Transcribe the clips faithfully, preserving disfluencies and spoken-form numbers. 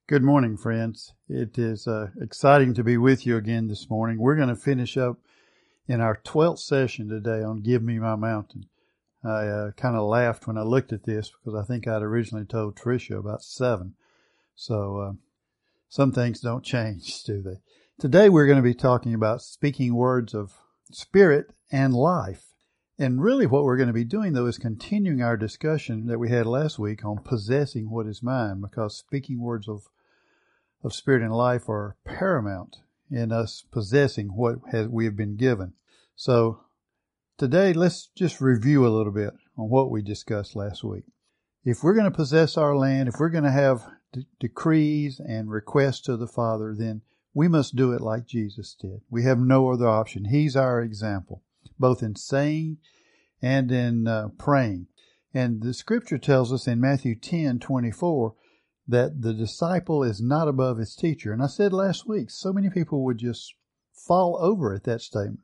Good morning, friends. It is uh, exciting to be with you again this morning. We're going to finish up in our twelfth session today on Give Me My Mountain. I uh, kind of laughed when I looked at this because I think I'd originally told Tricia about seven. So uh, some things don't change, do they? Today we're going to be talking about speaking words of spirit and life. And really what we're going to be doing, though, is continuing our discussion that we had last week on possessing what is mine, because speaking words of of spirit and life are paramount in us possessing what has, we have been given. So today, let's just review a little bit on what we discussed last week. If we're going to possess our land, if we're going to have de- decrees and requests to the Father, then we must do it like Jesus did. We have no other option. He's our example, both in saying and in uh, praying. And the scripture tells us in Matthew ten twenty-four that the disciple is not above his teacher. And I said last week, so many people would just fall over at that statement,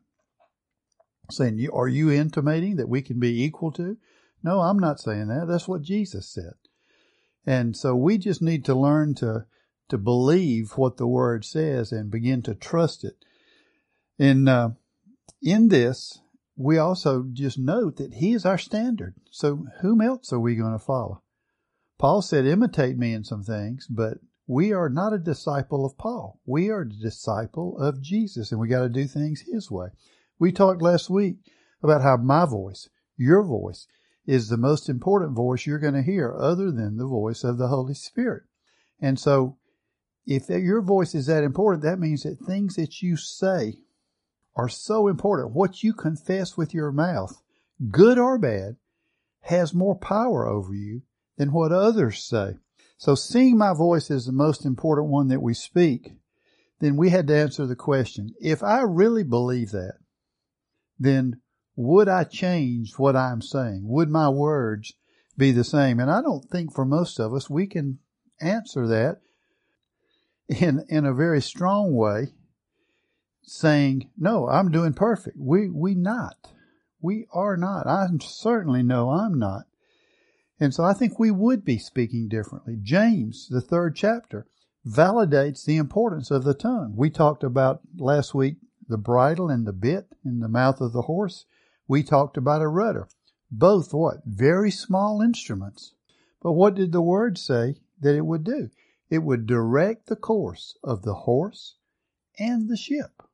saying, are you intimating that we can be equal to? No, I'm not saying that. That's what Jesus said. And so we just need to learn to, to believe what the Word says and begin to trust it. In, uh, in this, we also just note that He is our standard. So whom else are we going to follow? Paul said, imitate me in some things, but we are not a disciple of Paul. We are a disciple of Jesus, and we got to do things His way. We talked last week about how my voice, your voice, is the most important voice you're going to hear other than the voice of the Holy Spirit. And so if your voice is that important, that means that things that you say are so important. What you confess with your mouth, good or bad, has more power over you than what others say. So seeing my voice is the most important one that we speak, then we had to answer the question, if I really believe that, then would I change what I'm saying? Would my words be the same? And I don't think for most of us we can answer that in, in a very strong way, saying, no, I'm doing perfect. We, we not. We are not. I certainly know I'm not. And so I think we would be speaking differently. James, the third chapter, validates the importance of the tongue. We talked about last week the bridle and the bit in the mouth of the horse. We talked about a rudder. Both what? Very small instruments. But what did the Word say that it would do? It would direct the course of the horse and the ship.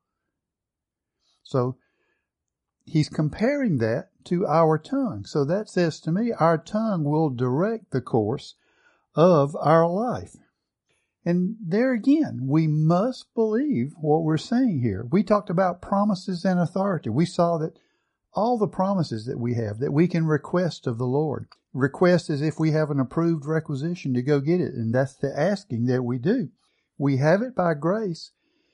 So he's comparing that to our tongue. So that says to me, our tongue will direct the course of our life. And there again, we must believe what we're saying here. We talked about promises and authority. We saw that all the promises that we have, that we can request of the Lord. Request as if we have an approved requisition to go get it. And that's the asking that we do. We have it by grace,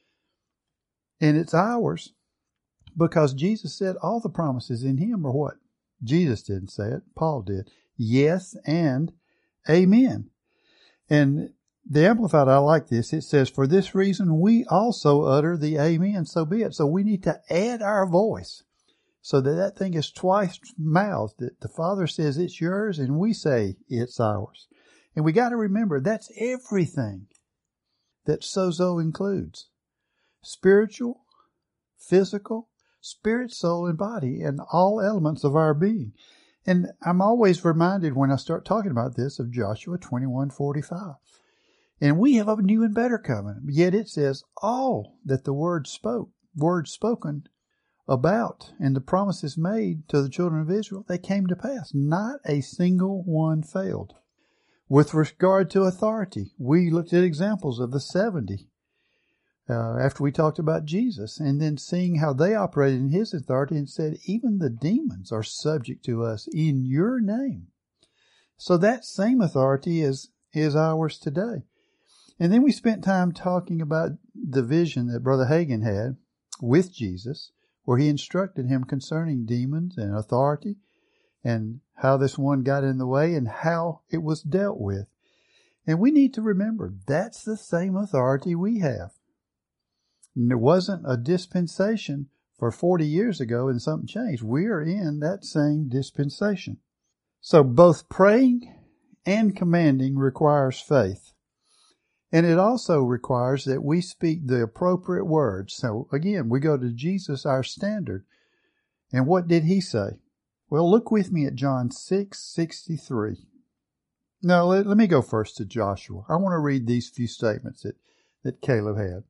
and it's ours. Because Jesus said all the promises in Him are what? Jesus didn't say it. Paul did. Yes and amen. And the Amplified, I like this. It says, for this reason we also utter the amen, so be it. So we need to add our voice so that that thing is twice mouthed. That the Father says it's yours and we say it's ours. And we got to remember that's everything that sozo includes. Spiritual, physical, spirit, soul, and body, and all elements of our being. And I'm always reminded when I start talking about this of Joshua twenty-one forty-five. And we have a new and better covenant. Yet it says all that the word spoke, words spoken about, and the promises made to the children of Israel, they came to pass. Not a single one failed. With regard to authority, we looked at examples of the seventy. Uh, after we talked about Jesus, and then seeing how they operated in His authority, and said, even the demons are subject to us in your name. So that same authority is, is ours today. And then we spent time talking about the vision that Brother Hagin had with Jesus, where he instructed him concerning demons and authority, and how this one got in the way and how it was dealt with. And we need to remember that's the same authority we have. And it wasn't a dispensation for forty years ago and something changed. We are in that same dispensation. So both praying and commanding requires faith. And it also requires that we speak the appropriate words. So again, we go to Jesus, our standard. And what did he say? Well, look with me at John six sixty-three. No, let, let me go first to Joshua. I want to read these few statements that, that Caleb had.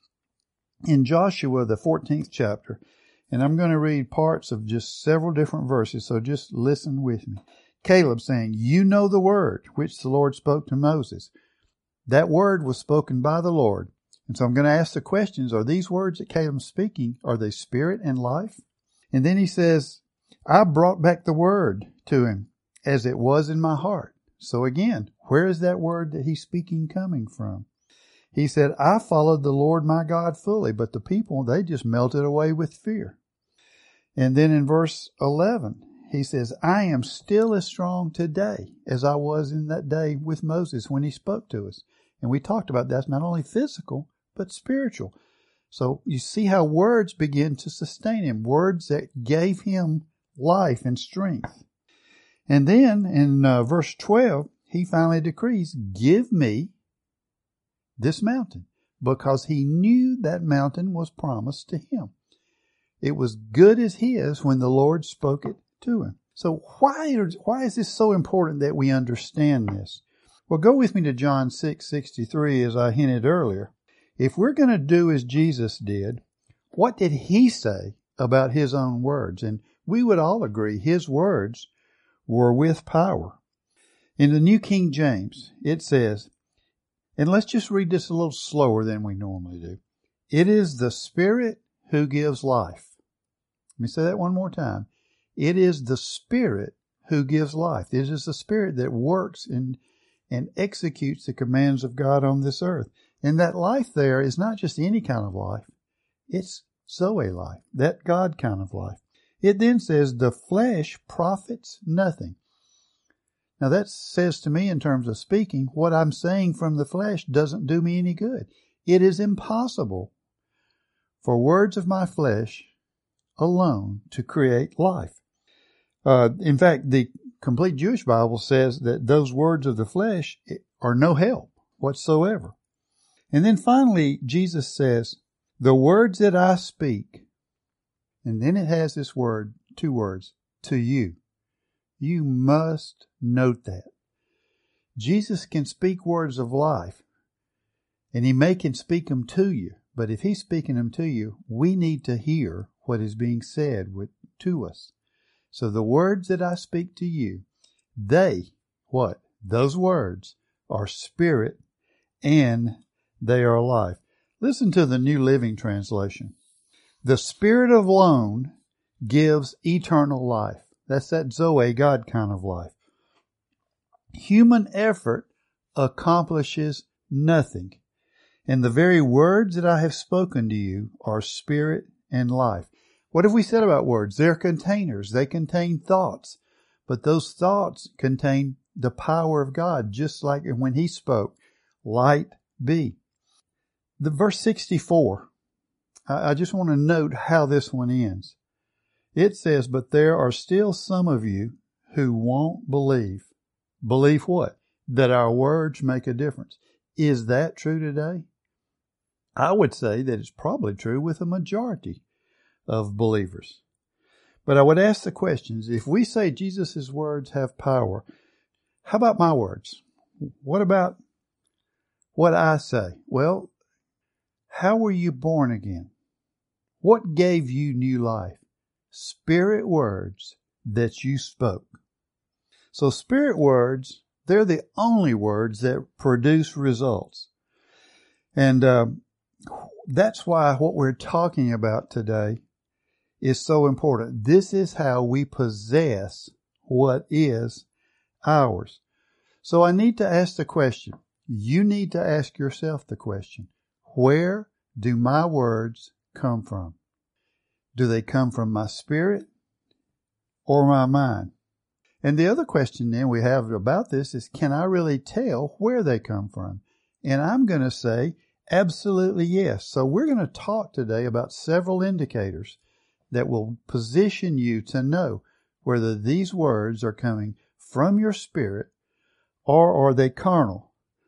In Joshua, the fourteenth chapter, and I'm going to read parts of just several different verses, so just listen with me. Caleb saying, "You know the word which the Lord spoke to Moses." That word was spoken by the Lord. And so I'm going to ask the questions, are these words that Caleb's speaking, are they spirit and life? And then he says, "I brought back the word to him as it was in my heart." So again, where is that word that he's speaking coming from? He said, "I followed the Lord my God fully," but the people, they just melted away with fear. And then in verse eleven, he says, "I am still as strong today as I was in that day with Moses when he spoke to us." And we talked about that's not only physical, but spiritual. So you see how words begin to sustain him, words that gave him life and strength. And then in uh, verse twelve, he finally decrees, "Give me this mountain," because he knew that mountain was promised to him. It was good as his when the Lord spoke it to him. So why, why is this so important that we understand this? Well, go with me to John six sixty-three, as I hinted earlier. If we're going to do as Jesus did, what did he say about his own words? And we would all agree his words were with power. In the New King James, it says, and let's just read this a little slower than we normally do. "It is the Spirit who gives life." Let me say that one more time. It is the Spirit who gives life. It is the Spirit that works and, and executes the commands of God on this earth. And that life there is not just any kind of life. It's Zoe life, that God kind of life. It then says, "The flesh profits nothing." Now that says to me, in terms of speaking, what I'm saying from the flesh doesn't do me any good. It is impossible for words of my flesh alone to create life. Uh, in fact, the Complete Jewish Bible says that those words of the flesh are no help whatsoever. And then finally, Jesus says, "The words that I speak," and then it has this word, two words, "to you." You must note that. Jesus can speak words of life, and he may can speak them to you. But if he's speaking them to you, we need to hear what is being said with, to us. So the words that I speak to you, they, what? Those words are spirit and they are life. Listen to the New Living Translation. "The Spirit alone gives eternal life." That's that Zoe, God kind of life. "Human effort accomplishes nothing. And the very words that I have spoken to you are spirit and life." What have we said about words? They're containers. They contain thoughts. But those thoughts contain the power of God, just like when he spoke, "Light be." The verse sixty-four, I just want to note how this one ends. It says, "But there are still some of you who won't believe." Believe what? That our words make a difference. Is that true today? I would say that it's probably true with a majority of believers. But I would ask the questions, if we say Jesus' words have power, how about my words? What about what I say? Well, how were you born again? What gave you new life? Spirit words that you spoke. So spirit words, they're the only words that produce results. And uh, that's why what we're talking about today is so important. This is how we possess what is ours. So I need to ask the question. You need to ask yourself the question. Where do my words come from? Do they come from my spirit or my mind? And the other question then we have about this is, can I really tell where they come from? And I'm going to say absolutely yes. So we're going to talk today about several indicators that will position you to know whether these words are coming from your spirit or are they carnal.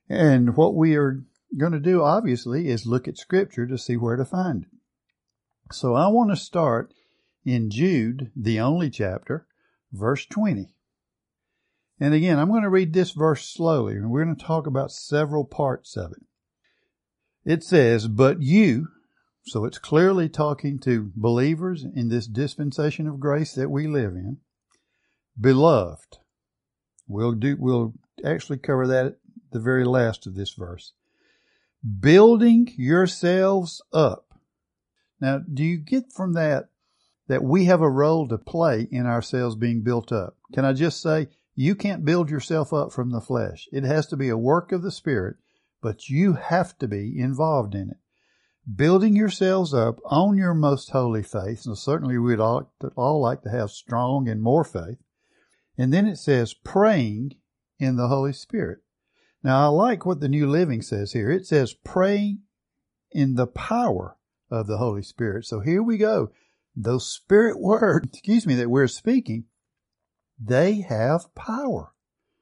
And what we are going to do, obviously, is look at Scripture to see where to find it. So I want to start in Jude, the only chapter, verse twenty. And again, I'm going to read this verse slowly, and we're going to talk about several parts of it. It says, "But you," so it's clearly talking to believers in this dispensation of grace that we live in, "beloved." We'll do, we'll actually cover that at the very last of this verse. "Building yourselves up." Now, do you get from that that we have a role to play in ourselves being built up? Can I just say, you can't build yourself up from the flesh. It has to be a work of the Spirit, but you have to be involved in it. Building yourselves up on your most holy faith. So certainly we'd all, all like to have strong and more faith. And then it says, praying in the Holy Spirit. Now, I like what the New Living says here. It says, praying in the power of the Holy Spirit. So here we go. Those Spirit words, excuse me, that we're speaking, they have power.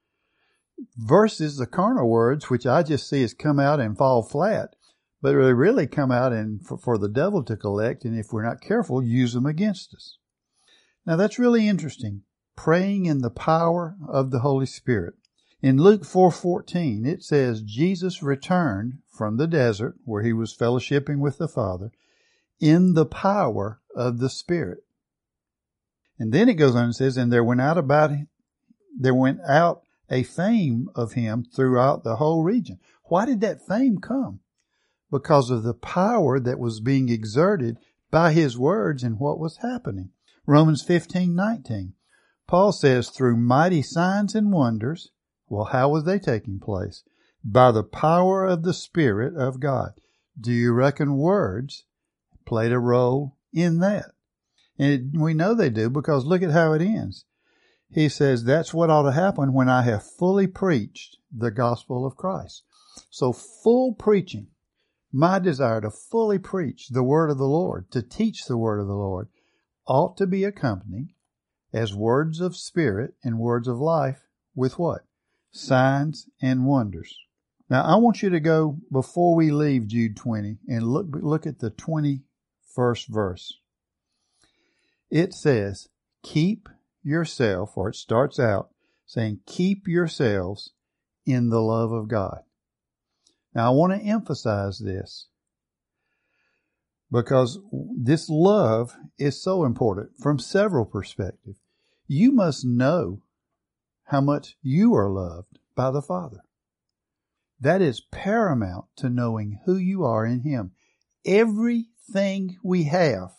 Versus the carnal words, which I just see as come out and fall flat, but they really come out and for, for the devil to collect, and if we're not careful, use them against us. Now that's really interesting. Praying in the power of the Holy Spirit. In Luke four fourteen, it says, Jesus returned from the desert where he was fellowshipping with the Father in the power of the Spirit. And then it goes on and says, and there went out about there went out a fame of him throughout the whole region. Why did that fame come? Because of the power that was being exerted by his words and what was happening. Romans fifteen nineteen. Paul says, through mighty signs and wonders. Well, how was they taking place? By the power of the Spirit of God. Do you reckon words played a role in that? And it, we know they do, because look at how it ends. He says, that's what ought to happen when I have fully preached the gospel of Christ. So full preaching, my desire to fully preach the word of the Lord, to teach the word of the Lord, ought to be accompanied as words of spirit and words of life with what? Signs and wonders. Now, I want you to go, before we leave Jude twenty, and look, look at the twenty-first verse. It says, keep yourself, or it starts out saying, keep yourselves in the love of God. Now, I want to emphasize this, because this love is so important from several perspectives. You must know how much you are loved by the Father. That is paramount to knowing who you are in Him. Everything we have,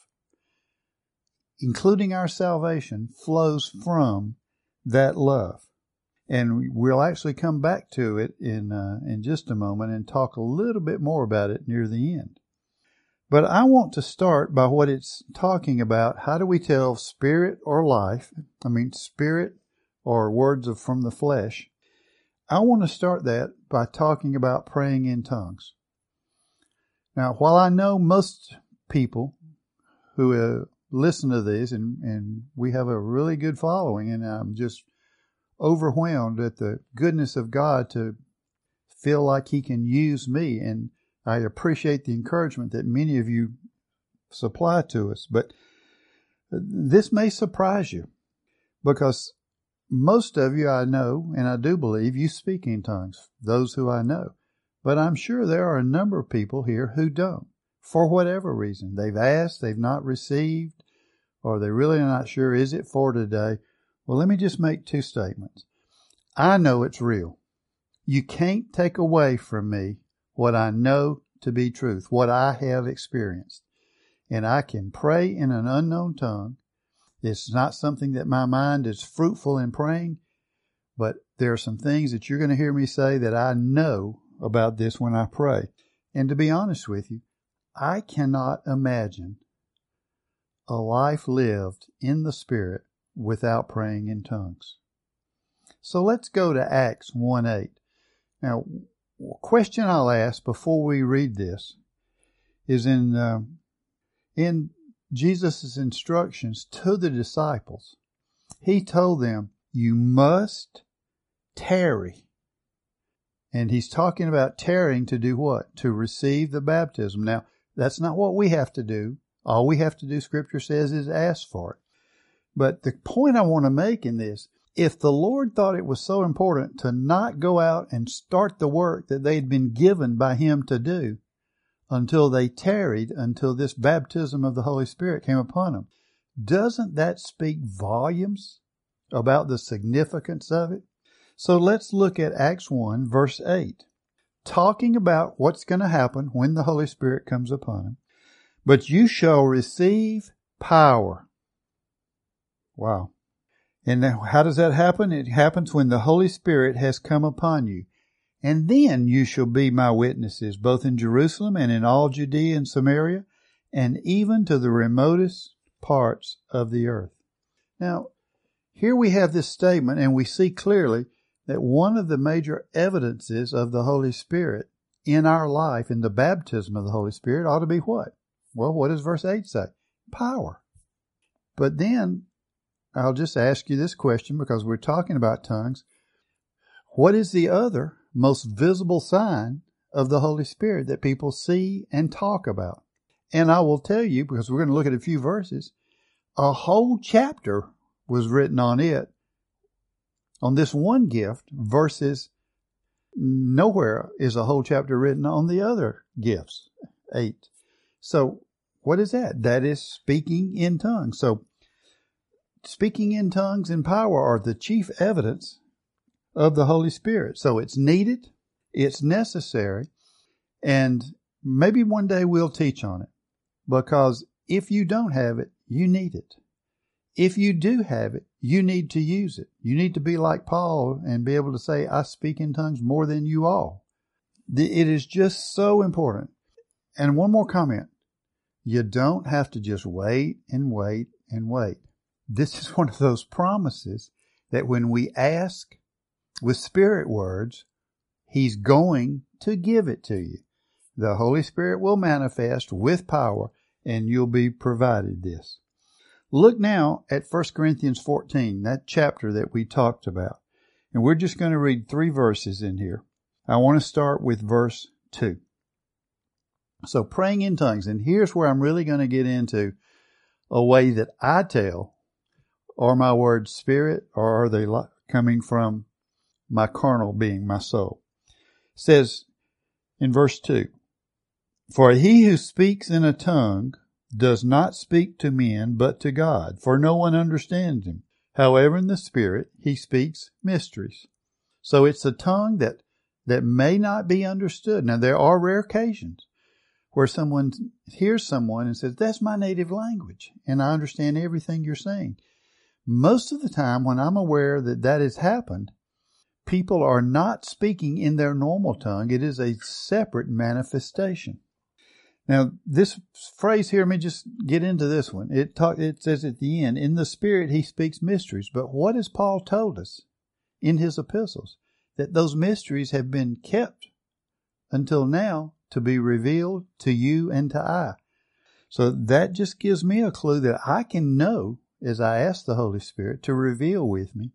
including our salvation, flows from that love. And we'll actually come back to it in uh, in just a moment and talk a little bit more about it near the end. But I want to start by what it's talking about. How do we tell spirit or life? I mean, spirit or words of from the flesh. I want to start that by talking about praying in tongues. Now, while I know most people who uh, listen to this, and, and we have a really good following, and I'm just overwhelmed at the goodness of God to feel like He can use me, and I appreciate the encouragement that many of you supply to us. But this may surprise you, because most of you I know, and I do believe, you speak in tongues, those who I know. But I'm sure there are a number of people here who don't, for whatever reason. They've asked, they've not received, or they're really not sure, is it for today? Well, let me just make two statements. I know it's real. You can't take away from me what I know to be truth, what I have experienced. And I can pray in an unknown tongue. It's not something that my mind is fruitful in praying, but there are some things that you're going to hear me say that I know about this when I pray. And to be honest with you, I cannot imagine a life lived in the Spirit without praying in tongues. So let's go to Acts one eight. Now, a question I'll ask before we read this is in uh, in Jesus' instructions to the disciples. He told them, you must tarry And he's talking about tarrying to do what? To receive the baptism. Now, that's not what we have to do. All we have to do, Scripture says, is ask for it. But the point I want to make in this, if the Lord thought it was so important to not go out and start the work that they'd been given by Him to do until they tarried, until this baptism of the Holy Spirit came upon them, doesn't that speak volumes about the significance of it? So let's look at Acts one, verse eight, talking about what's going to happen when the Holy Spirit comes upon them. But you shall receive power. Wow. And now how does that happen? It happens when the Holy Spirit has come upon you. And then you shall be my witnesses, both in Jerusalem and in all Judea and Samaria, and even to the remotest parts of the earth. Now, here we have this statement, and we see clearly that one of the major evidences of the Holy Spirit in our life, in the baptism of the Holy Spirit, ought to be what? Well, what does verse eight say? Power. But then, I'll just ask you this question because we're talking about tongues. What is the other most visible sign of the Holy Spirit that people see and talk about? And I will tell you, because we're going to look at a few verses, a whole chapter was written on it, on this one gift, versus nowhere is a whole chapter written on the other gifts, eight. So what is that? That is speaking in tongues. So speaking in tongues and power are the chief evidence of the Holy Spirit. So it's needed, it's necessary, and maybe one day we'll teach on it. Because if you don't have it, you need it. If you do have it, you need to use it. You need to be like Paul and be able to say, I speak in tongues more than you all. It is just so important. And one more comment. You don't have to just wait and wait and wait. This is one of those promises that when we ask with spirit words, He's going to give it to you. The Holy Spirit will manifest with power, and you'll be provided this. Look now at First Corinthians fourteen, that chapter that we talked about. And we're just going to read three verses in here. I want to start with verse two. So praying in tongues, and here's where I'm really going to get into a way that I tell, are my words spirit, or are they coming from my carnal being, my soul? It says in verse two, for he who speaks in a tongue does not speak to men, but to God, for no one understands him. However, in the Spirit, he speaks mysteries. So it's a tongue that, that may not be understood. Now, there are rare occasions where someone hears someone and says, that's my native language, and I understand everything you're saying. Most of the time, when I'm aware that that has happened, people are not speaking in their normal tongue. It is a separate manifestation. Now, this phrase here, let me just get into this one. It talk, it says at the end, in the Spirit he speaks mysteries. But what has Paul told us in his epistles? That those mysteries have been kept until now to be revealed to you and to I. So that just gives me a clue that I can know as I ask the Holy Spirit to reveal with me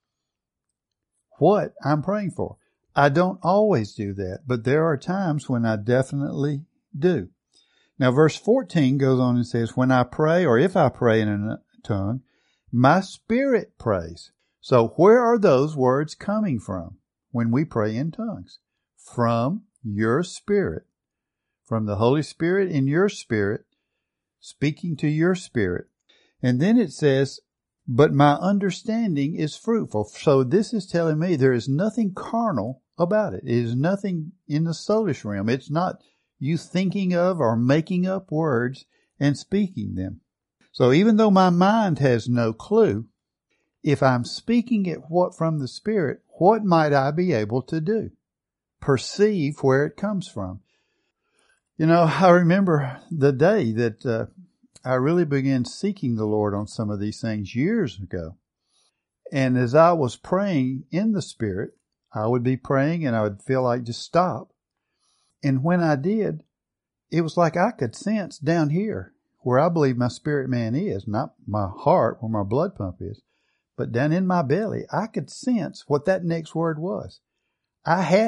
what I'm praying for. I don't always do that, but there are times when I definitely do. Now, verse fourteen goes on and says, when I pray, or if I pray in a tongue, my spirit prays. So where are those words coming from when we pray in tongues? From your spirit, from the Holy Spirit in your spirit, speaking to your spirit. And then it says, but my understanding is fruitful. So this is telling me there is nothing carnal about it. It is nothing in the soulish realm. It's not you thinking of or making up words and speaking them. So even though my mind has no clue, if I'm speaking it what from the Spirit, what might I be able to do? Perceive where it comes from. You know, I remember the day that uh, I really began seeking the Lord on some of these things years ago. And as I was praying in the Spirit, I would be praying and I would feel like just stop. And when I did, it was like I could sense down here where I believe my spirit man is, not my heart where my blood pump is, but down in my belly, I could sense what that next word was. I had it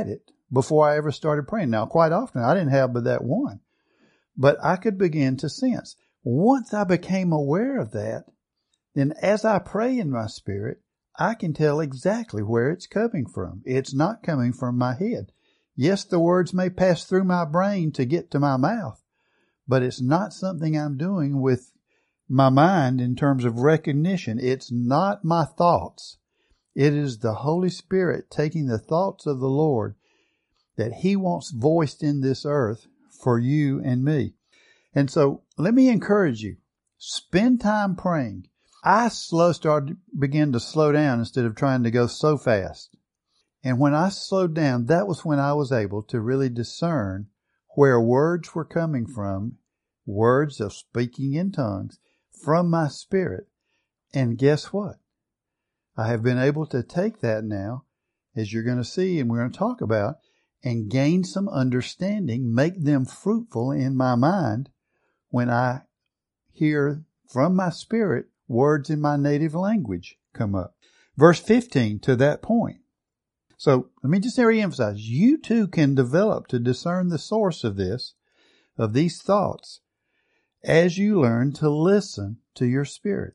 before I ever started praying. Now, quite often I didn't have but that one, but I could begin to sense. Once I became aware of that, then as I pray in my spirit, I can tell exactly where it's coming from. It's not coming from my head. Yes, the words may pass through my brain to get to my mouth, but it's not something I'm doing with my mind in terms of recognition. It's not my thoughts. It is the Holy Spirit taking the thoughts of the Lord that He wants voiced in this earth for you and me. And so let me encourage you, spend time praying. I slow started, began to slow down instead of trying to go so fast. And when I slowed down, that was when I was able to really discern where words were coming from, words of speaking in tongues, from my spirit. And guess what? I have been able to take that now, as you're going to see and we're going to talk about, and gain some understanding, make them fruitful in my mind when I hear from my spirit words in my native language come up. Verse fifteen to that point. So let me just reemphasize, you too can develop to discern the source of this, of these thoughts, as you learn to listen to your spirit.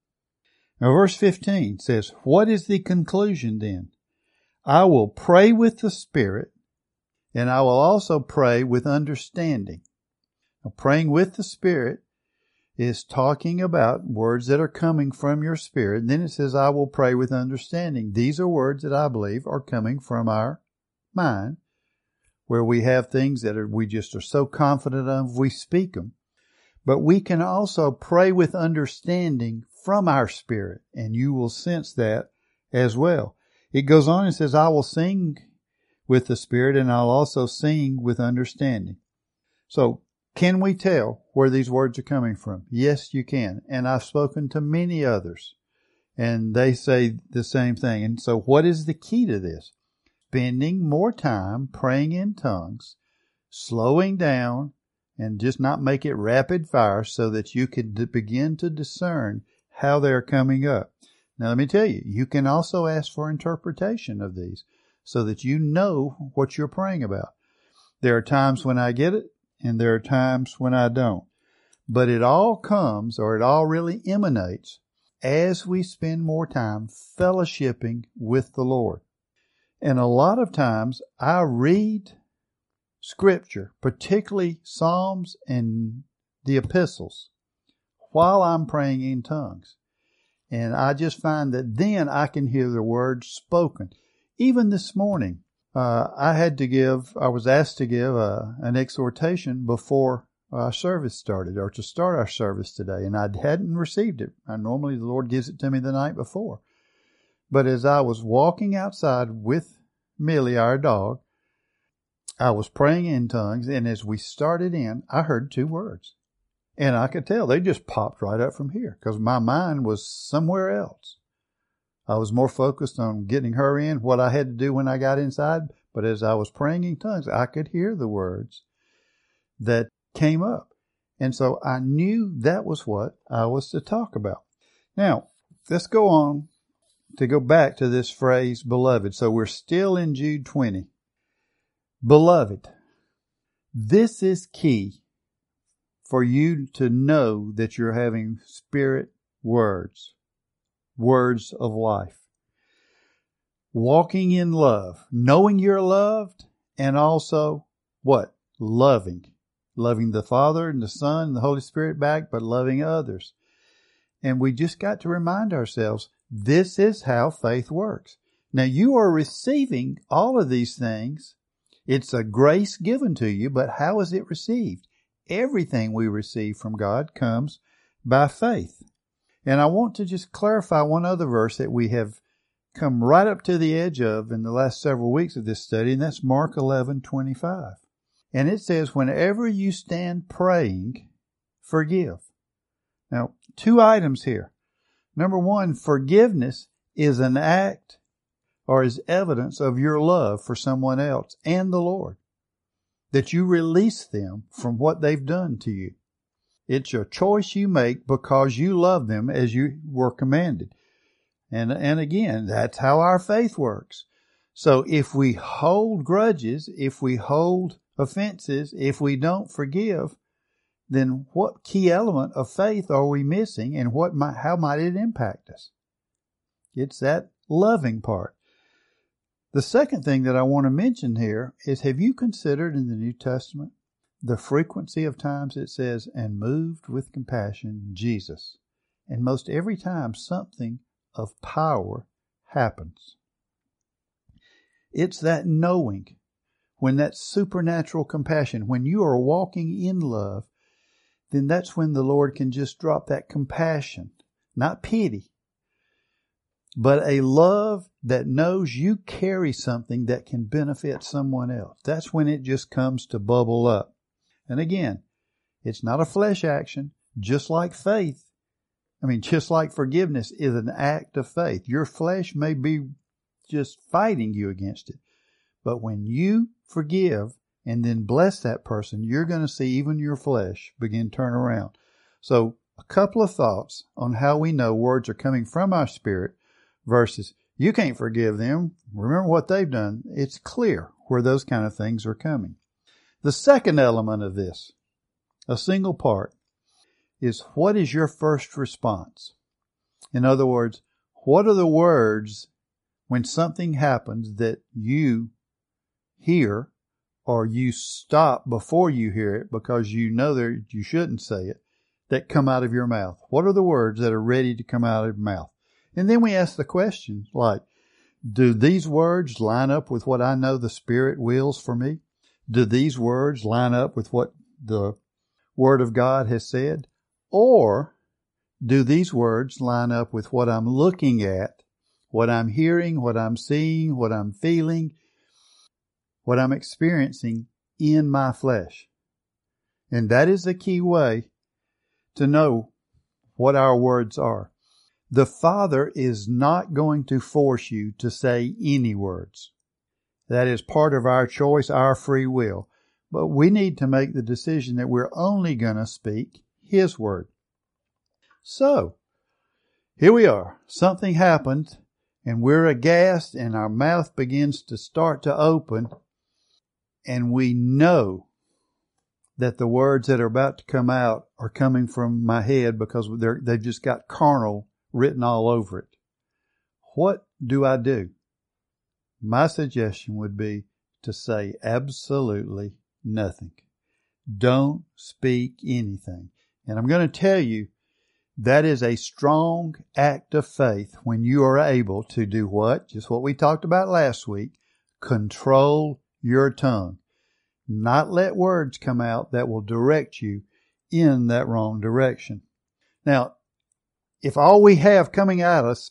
Now verse fifteen says, what is the conclusion then? I will pray with the Spirit, and I will also pray with understanding. Now, praying with the Spirit is talking about words that are coming from your spirit. And then it says, I will pray with understanding. These are words that I believe are coming from our mind, where we have things that are, we just are so confident of, we speak them. But we can also pray with understanding from our spirit, and you will sense that as well. It goes on and says, I will sing with the Spirit, and I'll also sing with understanding. So, can we tell where these words are coming from? Yes, you can. And I've spoken to many others, and they say the same thing. And so what is the key to this? Spending more time praying in tongues, slowing down, and just not make it rapid fire so that you can begin to discern how they're coming up. Now, let me tell you, you can also ask for interpretation of these so that you know what you're praying about. There are times when I get it, and there are times when I don't. But it all comes, or it all really emanates, as we spend more time fellowshipping with the Lord. And a lot of times I read Scripture, particularly Psalms and the epistles, while I'm praying in tongues. And I just find that then I can hear the words spoken. Even this morning, Uh, I had to give, I was asked to give uh, an exhortation before our service started, or to start our service today, and I hadn't received it. I normally, the Lord gives it to me the night before. But as I was walking outside with Millie, our dog, I was praying in tongues, and as we started in, I heard two words. And I could tell they just popped right up from here, because my mind was somewhere else. I was more focused on getting her in, what I had to do when I got inside. But as I was praying in tongues, I could hear the words that came up. And so I knew that was what I was to talk about. Now, let's go on to go back to this phrase, beloved. So we're still in Jude twenty. Beloved, this is key for you to know that you're having spirit words. Words of life. Walking in love. Knowing you're loved, and also what? Loving. Loving the Father and the Son and the Holy Spirit back, but loving others. And we just got to remind ourselves, this is how faith works. Now you are receiving all of these things. It's a grace given to you, but how is it received? Everything we receive from God comes by faith. And I want to just clarify one other verse that we have come right up to the edge of in the last several weeks of this study, and that's Mark eleven twenty-five. And it says, whenever you stand praying, forgive. Now, two items here. Number one, forgiveness is an act or is evidence of your love for someone else and the Lord, that you release them from what they've done to you. It's a choice you make because you love them as you were commanded. And, and again, that's how our faith works. So if we hold grudges, if we hold offenses, if we don't forgive, then what key element of faith are we missing, and what might, how might it impact us? It's that loving part. The second thing that I want to mention here is, have you considered in the New Testament the frequency of times it says, and moved with compassion, Jesus? And most every time something of power happens. It's that knowing, when that supernatural compassion, when you are walking in love, then that's when the Lord can just drop that compassion, not pity, but a love that knows you carry something that can benefit someone else. That's when it just comes to bubble up. And again, it's not a flesh action, just like faith. I mean, just like forgiveness is an act of faith. Your flesh may be just fighting you against it. But when you forgive and then bless that person, you're going to see even your flesh begin to turn around. So a couple of thoughts on how we know words are coming from our spirit versus you can't forgive them. Remember what they've done. It's clear where those kind of things are coming. The second element of this, a single part, is what is your first response? In other words, what are the words when something happens that you hear, or you stop before you hear it because you know that you shouldn't say it, that come out of your mouth? What are the words that are ready to come out of your mouth? And then we ask the question like, do these words line up with what I know the Spirit wills for me? Do these words line up with what the Word of God has said? Or do these words line up with what I'm looking at, what I'm hearing, what I'm seeing, what I'm feeling, what I'm experiencing in my flesh? And that is the key way to know what our words are. The Father is not going to force you to say any words. That is part of our choice, our free will. But we need to make the decision that we're only going to speak His word. So, here we are. Something happened, and we're aghast, and our mouth begins to start to open, and we know that the words that are about to come out are coming from my head because they're, they've just got carnal written all over it. What do I do? My suggestion would be to say absolutely nothing. Don't speak anything. And I'm going to tell you, that is a strong act of faith when you are able to do what? Just what we talked about last week. Control your tongue. Not let words come out that will direct you in that wrong direction. Now, if all we have coming at us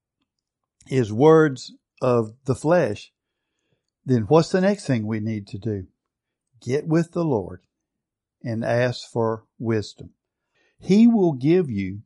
is words of the flesh, then what's the next thing we need to do? Get with the Lord and ask for wisdom. He will give you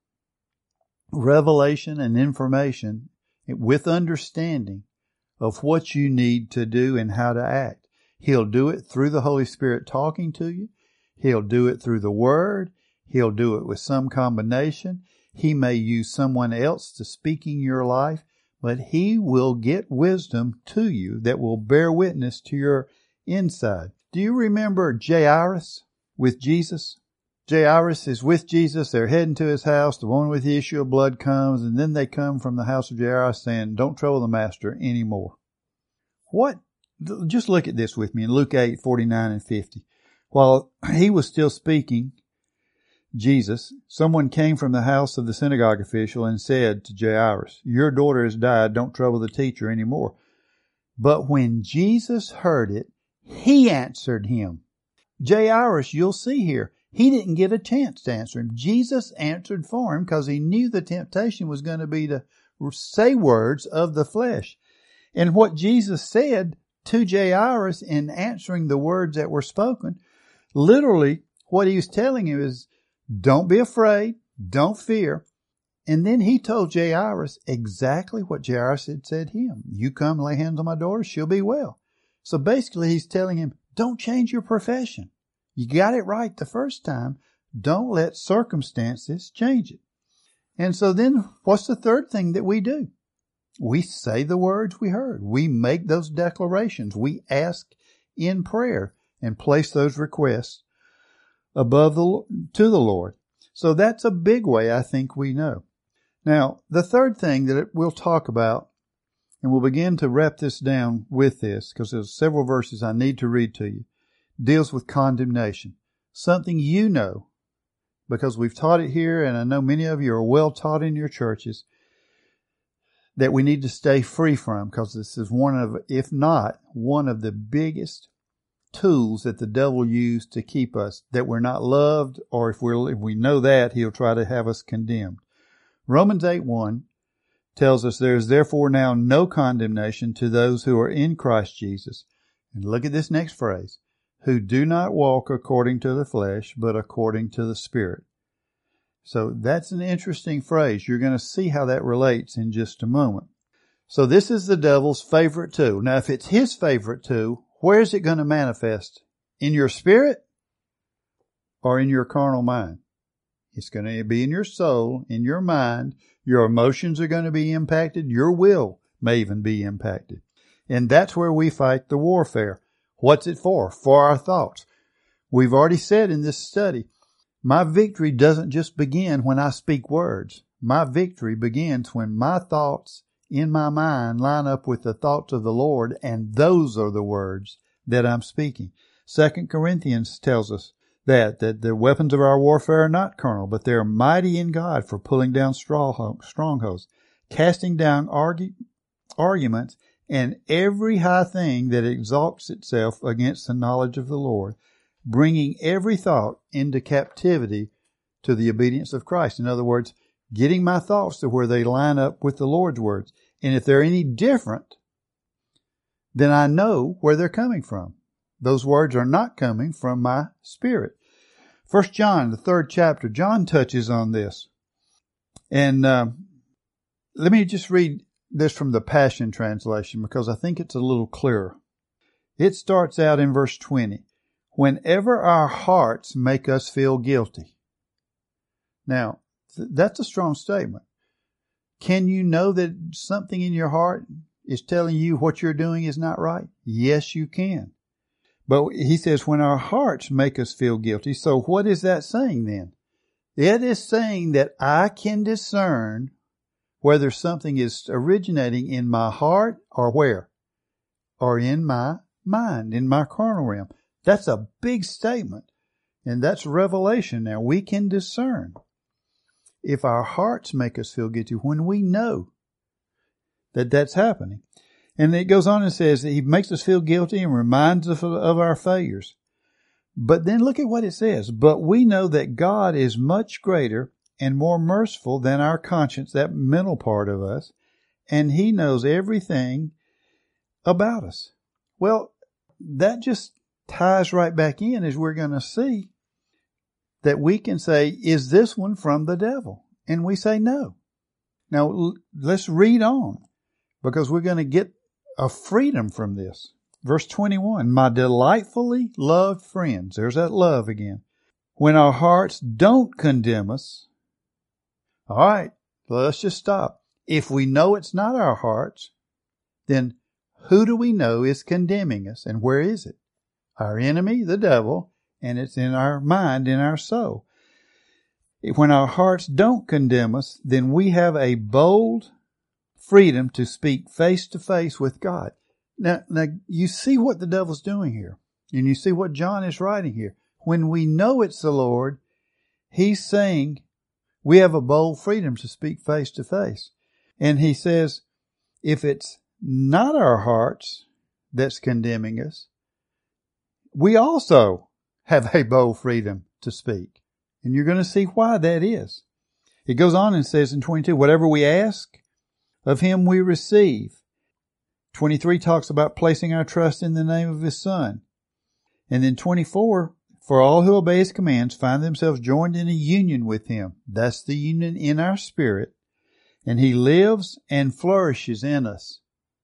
revelation and information with understanding of what you need to do and how to act. He'll do it through the Holy Spirit talking to you. He'll do it through the Word. He'll do it with some combination. He may use someone else to speak in your life, but He will get wisdom to you that will bear witness to your inside. Do you remember Jairus with Jesus? Jairus is with Jesus. They're heading to his house. The woman with the issue of blood comes, and then they come from the house of Jairus saying, don't trouble the master anymore. What? Just look at this with me in Luke eight, forty-nine and fifty. While he was still speaking, Jesus, someone came from the house of the synagogue official and said to Jairus, your daughter has died. Don't trouble the teacher anymore. But when Jesus heard it, he answered him. Jairus, you'll see here, he didn't get a chance to answer him. Jesus answered for him because he knew the temptation was going to be to say words of the flesh. And what Jesus said to Jairus in answering the words that were spoken, literally what he was telling him is, don't be afraid, don't fear. And then he told Jairus exactly what Jairus had said to him. You come lay hands on my daughter, she'll be well. So basically he's telling him, don't change your profession. You got it right the first time. Don't let circumstances change it. And so then what's the third thing that we do? We say the words we heard. We make those declarations. We ask in prayer and place those requests above the, to the Lord. So that's a big way I think we know. Now, the third thing that we'll talk about, and we'll begin to wrap this down with this, because there's several verses I need to read to you, deals with condemnation. Something you know, because we've taught it here, and I know many of you are well taught in your churches, that we need to stay free from, because this is one of, if not, one of the biggest tools that the devil used to keep us, that we're not loved, or if we're if we know that, he'll try to have us condemned. Romans eight one tells us, there is therefore now no condemnation to those who are in Christ Jesus. And look at this next phrase, who do not walk according to the flesh, but according to the Spirit. So that's an interesting phrase. You're going to see how that relates in just a moment. So this is the devil's favorite tool. Now, if it's his favorite tool, where is it going to manifest? In your spirit or in your carnal mind? It's going to be in your soul, in your mind. Your emotions are going to be impacted. Your will may even be impacted. And that's where we fight the warfare. What's it for? For our thoughts. We've already said in this study, my victory doesn't just begin when I speak words. My victory begins when my thoughts in my mind line up with the thoughts of the Lord, and those are the words that I'm speaking. Second Corinthians tells us that, that the weapons of our warfare are not carnal, but they are mighty in God for pulling down strongholds, casting down argue, arguments, and every high thing that exalts itself against the knowledge of the Lord, bringing every thought into captivity to the obedience of Christ. In other words, getting my thoughts to where they line up with the Lord's words. And if they're any different, then I know where they're coming from. Those words are not coming from my spirit. First John, the third chapter, John touches on this. And uh, let me just read this from the Passion Translation, because I think it's a little clearer. It starts out in verse twenty. Whenever our hearts make us feel guilty. Now, th- that's a strong statement. Can you know that something in your heart is telling you what you're doing is not right? Yes, you can. But he says when our hearts make us feel guilty. So what is that saying then? It is saying that I can discern whether something is originating in my heart or where? Or in my mind, in my carnal realm. That's a big statement. And that's revelation now. We can discern if our hearts make us feel guilty when we know that that's happening. And it goes on and says that he makes us feel guilty and reminds us of, of our failures. But then look at what it says. But we know that God is much greater and more merciful than our conscience, that mental part of us, and he knows everything about us. Well, that just ties right back in, as we're going to see, that we can say, is this one from the devil? And we say no. Now, l- let's read on, because we're going to get a freedom from this. Verse twenty-one, my delightfully loved friends, there's that love again. When our hearts don't condemn us, all right, let's just stop. If we know it's not our hearts, then who do we know is condemning us, and where is it? Our enemy, the devil, and it's in our mind, in our soul. When our hearts don't condemn us, then we have a bold freedom to speak face to face with God. Now, now, you see what the devil's doing here, and you see what John is writing here. When we know it's the Lord, he's saying we have a bold freedom to speak face to face. And he says, if it's not our hearts that's condemning us, we also have a bold freedom to speak. And you're going to see why that is. It goes on and says in twenty-two, whatever we ask of him we receive. twenty-three talks about placing our trust in the name of his Son. And then twenty-four, for all who obey his commands find themselves joined in a union with him. That's the union in our spirit. And he lives and flourishes in us.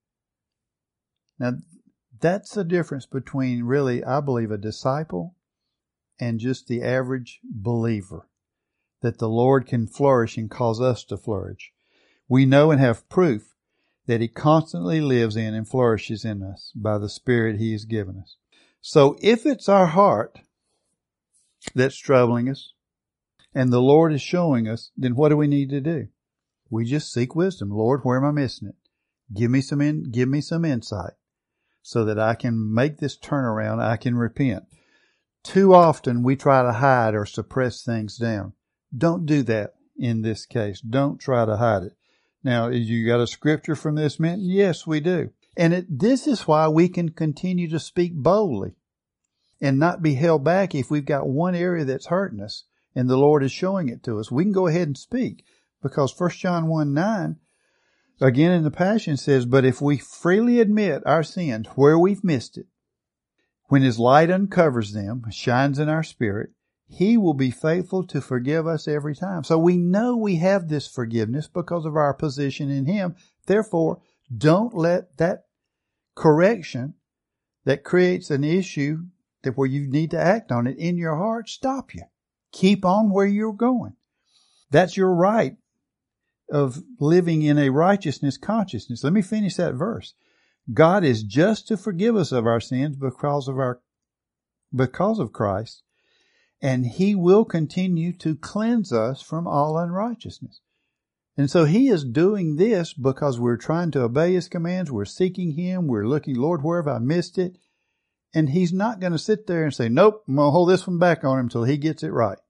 Now, that's the difference between really, I believe, a disciple and just the average believer. That the Lord can flourish and cause us to flourish. We know and have proof that he constantly lives in and flourishes in us by the Spirit he has given us. So if it's our heart that's troubling us and the Lord is showing us, then what do we need to do? We just seek wisdom. Lord, where am I missing it? Give me some in, give me some insight so that I can make this turnaround. I can repent. Too often we try to hide or suppress things down. Don't do that in this case. Don't try to hide it. Now, you got a scripture from this, man? Yes, we do. And it, this is why we can continue to speak boldly and not be held back if we've got one area that's hurting us and the Lord is showing it to us. We can go ahead and speak because First John one nine, again in the Passion, says, but if we freely admit our sins where we've missed it, when his light uncovers them, shines in our spirit, he will be faithful to forgive us every time. So we know we have this forgiveness because of our position in him. Therefore, don't let that correction that creates an issue that where you need to act on it in your heart stop you. Keep on where you're going. That's your right of living in a righteousness consciousness. Let me finish that verse. God is just to forgive us of our sins because of our, because of Christ, and he will continue to cleanse us from all unrighteousness. And so he is doing this because we're trying to obey his commands. We're seeking him. We're looking, Lord, where have I missed it? And he's not going to sit there and say, nope, I'm going to hold this one back on him until he gets it right.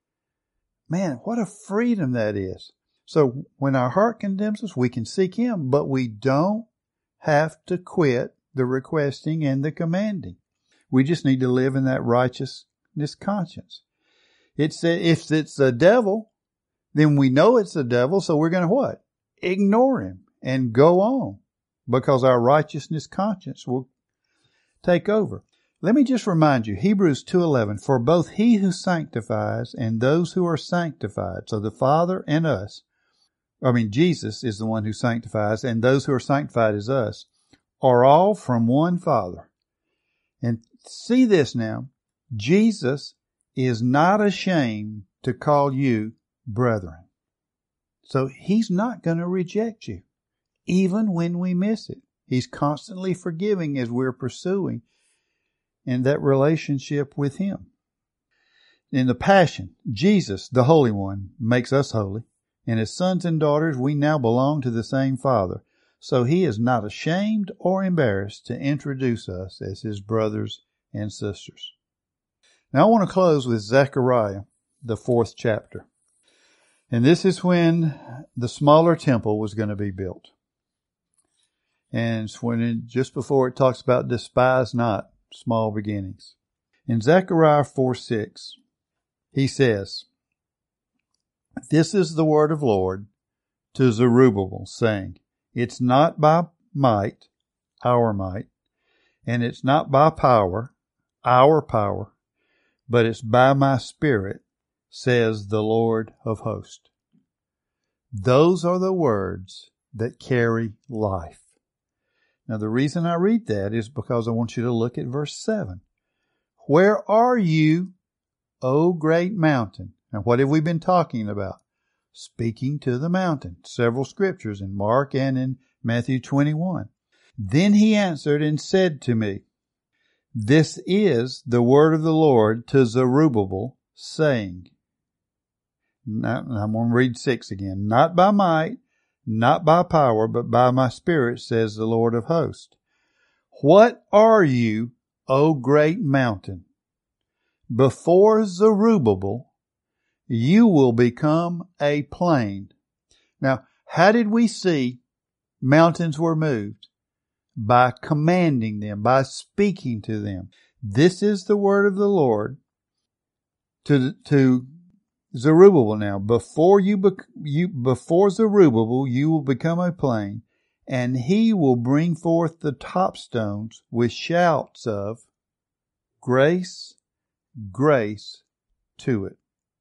Man, what a freedom that is. So when our heart condemns us, we can seek him, but we don't have to quit the requesting and the commanding. We just need to live in that righteousness conscience. It's a, if it's the devil, then we know it's the devil, so we're going to what? Ignore him and go on because our righteousness conscience will take over. Let me just remind you, Hebrews two eleven, for both he who sanctifies and those who are sanctified, so the Father and us, I mean, Jesus is the one who sanctifies, and those who are sanctified is us, are all from one Father. And see this now, Jesus is not ashamed to call you brethren. So he's not going to reject you, even when we miss it. He's constantly forgiving as we're pursuing in that relationship with him. In the Passion, Jesus, the Holy One, makes us holy. And as sons and daughters, we now belong to the same Father. So he is not ashamed or embarrassed to introduce us as his brothers and sisters. Now I want to close with Zechariah, the fourth chapter. And this is when the smaller temple was going to be built. And it's when it, just before it talks about despise not small beginnings. In Zechariah four six, he says, this is the word of Lord to Zerubbabel, saying, it's not by might, our might, and it's not by power, our power, but it's by my Spirit, says the Lord of hosts. Those are the words that carry life. Now, the reason I read that is because I want you to look at verse seven. Where are you, O great mountain? Now, what have we been talking about? Speaking to the mountain. Several scriptures in Mark and in Matthew twenty-one. Then he answered and said to me, this is the word of the Lord to Zerubbabel, saying, now, I'm going to read six again. Not by might, not by power, but by my Spirit, says the Lord of hosts. What are you, O great mountain? Before Zerubbabel, you will become a plain. Now, how did we see mountains were moved? By commanding them, by speaking to them. This is the word of the Lord to, to Zerubbabel now. Before you, you, before Zerubbabel, you will become a plain, and he will bring forth the top stones with shouts of grace, grace to it.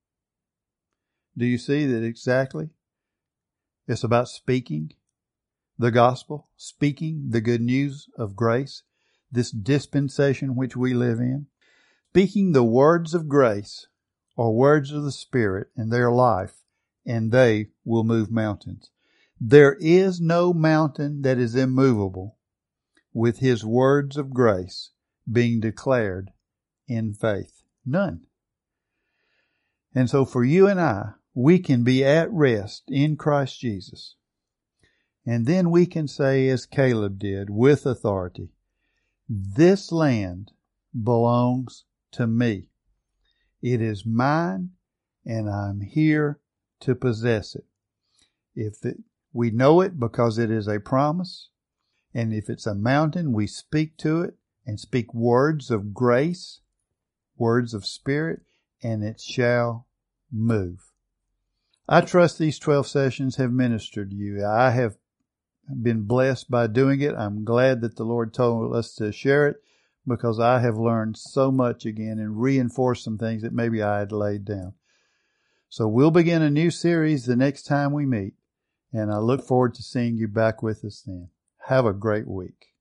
Do you see that exactly? It's about speaking the gospel, speaking the good news of grace, this dispensation which we live in, speaking the words of grace or words of the Spirit in their life, and they will move mountains. There is no mountain that is immovable with his words of grace being declared in faith. None. And so for you and I, we can be at rest in Christ Jesus. And then we can say, as Caleb did, with authority, this land belongs to me. It is mine, and I'm here to possess it. If it, we know it because it is a promise, and if it's a mountain, we speak to it and speak words of grace, words of spirit, and it shall move. I trust these twelve sessions have ministered to you. I have been blessed by doing it. I'm glad that the Lord told us to share it, because I have learned so much again and reinforced some things that maybe I had laid down. So we'll begin a new series the next time we meet, and I look forward to seeing you back with us then. Have a great week.